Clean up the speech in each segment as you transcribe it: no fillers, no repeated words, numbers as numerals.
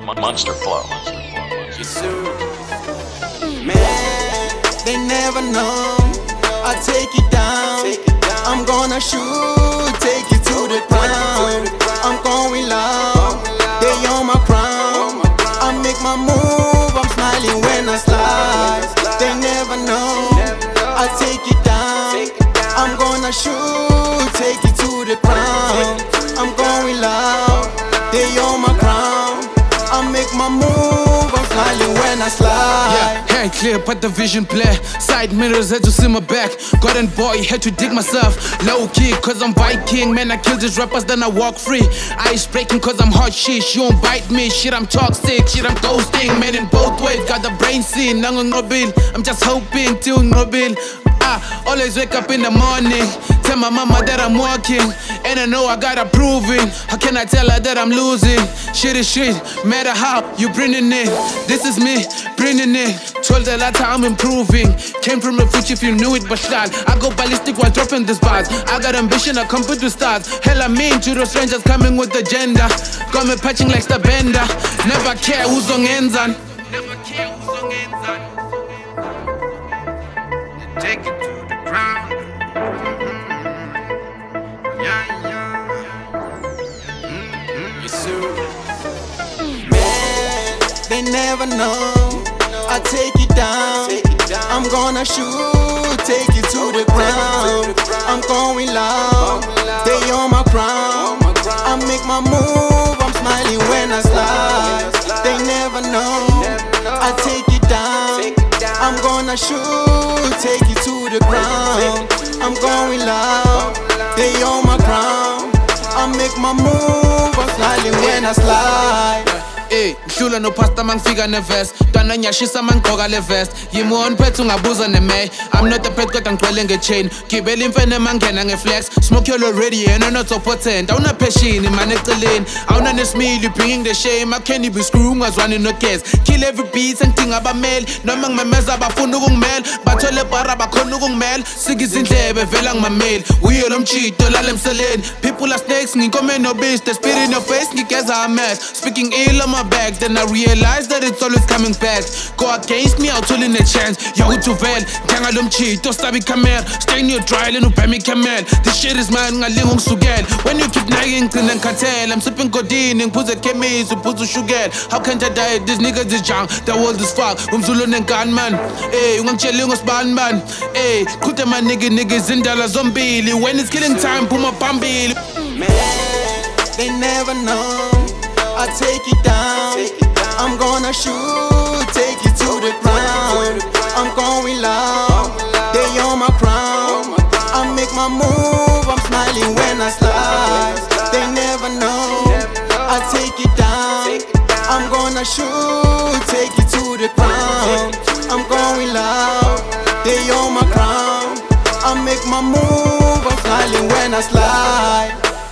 Monster Flow. Yes, sir. Man, they never know. I take it down. I'm gonna shoot, take it to the ground. I'm going loud. They on my crown. I make my move. I'm smiling when I slide. They never know. I take it down. I'm gonna shoot, take it to the ground. I'm going loud. They on my crown. I make my move, I'm smiling when I slide. Yeah, hand clear, but the vision blur. Side mirrors had to see my back. Garden boy, had to dig myself. Low key, cause I'm Viking. Man, I kill these rappers, then I walk free. Ice breaking, cause I'm hot shit. You won't bite me, shit, I'm toxic. Shit, I'm ghosting. Man, in both ways, got the brain scene. I'm just hoping, till Nobel. Always wake up in the morning, tell my mama that I'm walking, and I know I gotta prove it. How can I tell her that I'm losing? Shit is shit, matter how you bringing it. This is me, bringing it. Told her that I'm improving. Came from the future if you knew it, but shot. I go ballistic while dropping these bars. I got ambition, I compete with stars. Hell, I mean to those strangers coming with agenda. Got me patching like the bender. Never care who's on ends on. Never care who's on ends on. Take it to the ground. Yes, sir. Man, they never know. I take it down. I'm gonna shoot, take it to the ground. I'm going loud. They on my crown. I make my move. I'm smiling when I slide. They never know. I take it down. I'm gonna shoot, take it to the ground. I'm going loud. They on my crown. I make my move. I'm smiling when I slide. Hey, Shula no pasta man figure ne vest. Tana nyashisa man koga le vest. Yimu on pet ungabuza ne may. I'm not a pet got and quelling a chain. Kibeli mfene man kenang a flex. Smoke your already and I'm not so potent. I'm not peshin in my next lane. I'm not a smile, you bringing the shame. How can you be screwing us running no case? Kill every beat and thing about mail. No mang my mess up a funugong mail. Batole baraba konugong mail. Sigis in lebe velang my mail. We all cheat, dolalem selin. People are snakes, ni come no bitch. The spirit in your face, ni keza a mess. Speaking ill on my back, then I realized that it's always coming back. Go against me, I'll tell in a chance. Yo, to vel, Kangalum cheat, to stabby camel. Stay in your trial and pay me camel. This shit is mine, I live on sugar. When you keep nagging, then cartel. I'm sipping codeine and put a chemise, put a sugar. How can I die? This nigga's the junk, the world is fuck. Zulun and gunman. Hey, I'm chilling with man. Hey, put my niggas in dollar zombie. When it's killing time, put my bambi. Man, they never know. I take it down. I'm gonna shoot, take it to the ground. I'm going loud. They on my crown. I make my move. I'm smiling when I slide. They never know. I take it down. I'm gonna shoot, take it to the ground. I'm going loud. They on my crown. I make my move. I'm smiling when I slide.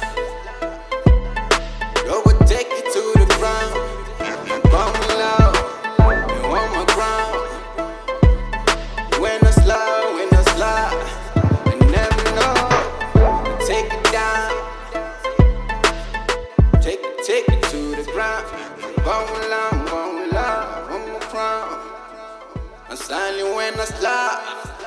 Take it to the ground. I'm going loud, on my crown. I'm silent when I slide.